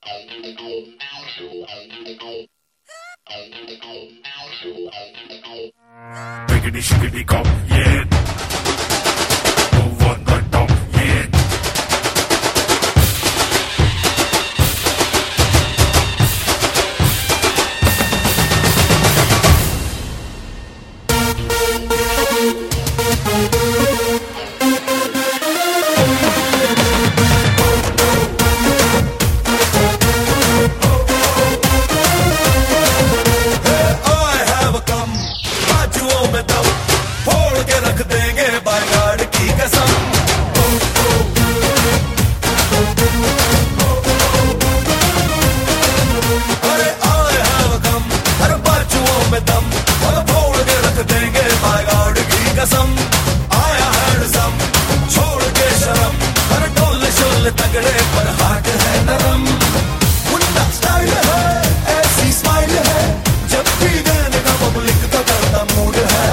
Biggity shiggity go, yeah. Move on the top, yeah. तगड़े पर हाथ है नरम, मुन्ना स्टाइल है, ऐसी स्माइल है, जब भी देने का पब्लिक का करता मूड है।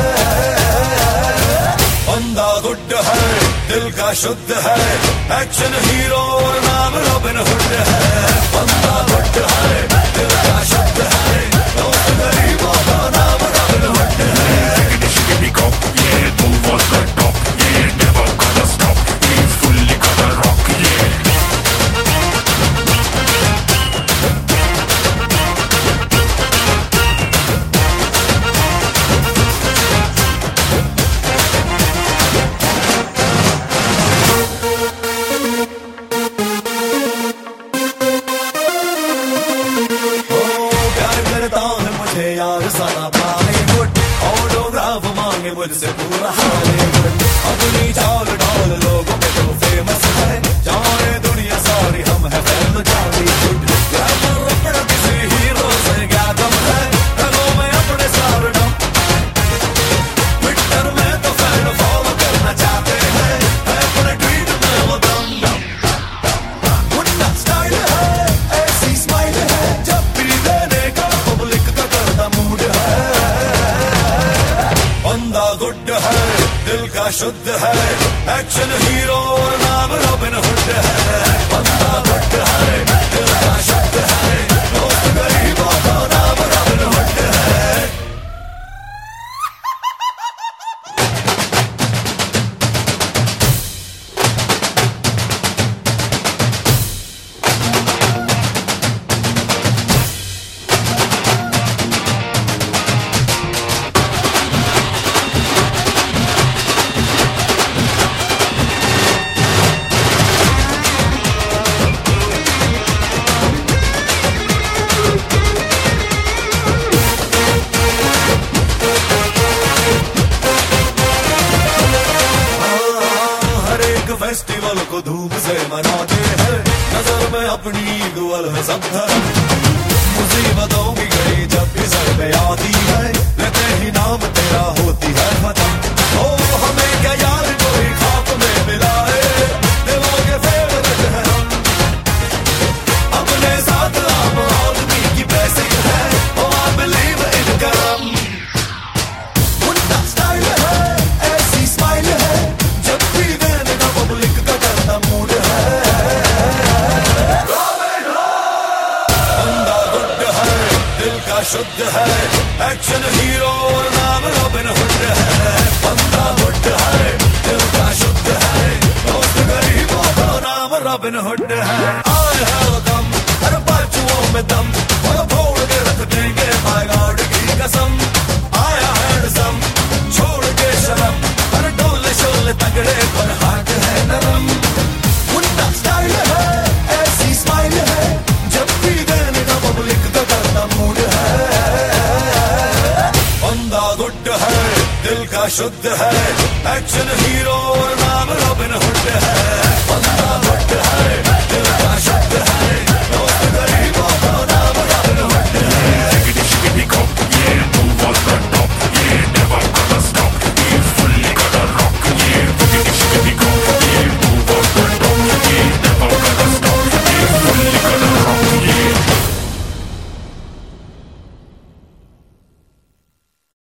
बंदा गुड है, दिल का शुद्ध है, एक्शन हीरो और नाम रॉबिन हुड है। बंदा गुड है, दिल का शुद्ध है, दोस्त गरीबों का नाम रॉबिन हुड है। Move on the top, yeah, never gonna stop, yeah, fully gonna rock, yeah. प्यार करता है मुझे यार सारा बॉलीवुड, ऑटोग्राफ मांगे मुझसे पूरा हॉलीवुड। अपनी चाल ढाल लोगों में तो फेमस है, जाने दुनिया सारी हम है फैन बॉलीवुड। ग्लैमर अपना किसी हीरो से क्या कम है, रगों में अपने स्टारडम। ट्विटर में तो फैन फॉलो करना चाहते हैं, अपने ट्वीट में वो दम दम। मुन्ना स्टाइल है, ऐसी स्माइल है, जब भी देने का पब्लिक का करता मूड है। बंदा गुड है, दिल का शुद्ध है, एक्शन हीरो और नाम रॉबिन हुड है। बंदा गुड है, दिल का शुद्ध है, दोस्त गरीबों का नाम रॉबिन हुड है। फेस्टिवल को धूम से मनाते हैं, नजर में अपनी दुआल है सब धर्म। मुसीबतों की घड़ी जब भी सर पे आती है, लेते ही नाम तेरा होती है खत्म। ओ हमें क्या यार कोई खाप में मिलाए, दिलों के फेवरेट है हम। अपने साथ आम आदमी की ब्लेसिंग है, ओ आई बिलीव इन करम। मुन्ना स्टाइल है, ऐसी स्माइल है, जब भी देने का पब्लिक का करता मूड है। बंदा गुड है, दिल का शुद्ध है, एक्शन हीरो और नाम रॉबिन हुड है। बंदा गुड है, दिल का शुद्ध है, दोस्त गरीबों का नाम रॉबिन हुड है। आए हैव कम, हर बाजुओं में दम, और फोड़ के रख देंगे माय गॉड की कसम। आया हैंडसम, छोड़ के शर्म, हर डोले शोले तगड़े पर हाथ है नरम। मुन्ना स्टाइल है, ऐसी स्माइल है, जब भी देने का पब्लिक का करता मूड है। बंदा गुड है, दिल का शुद्ध है, एक्शन